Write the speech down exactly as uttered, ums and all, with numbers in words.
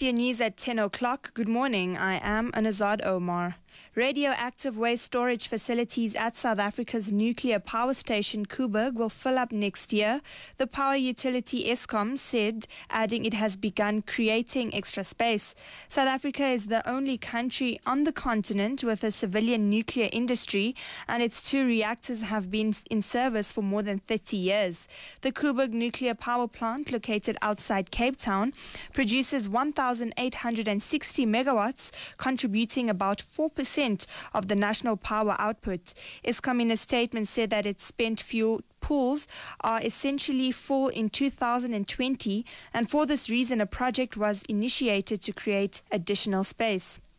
With your news at ten o'clock, good morning. I am Anazad Omar. Radioactive waste storage facilities at South Africa's nuclear power station Koeberg will fill up next year, the power utility Eskom said, adding it has begun creating extra space. South Africa is the only country on the continent with a civilian nuclear industry, and its two reactors have been in service for more than thirty years. The Koeberg nuclear power plant, located outside Cape Town, produces one thousand eight hundred sixty megawatts, contributing about four percent of the national power output. Eskom in a statement said that its spent fuel pools are essentially full in two thousand twenty, and for this reason a project was initiated to create additional space.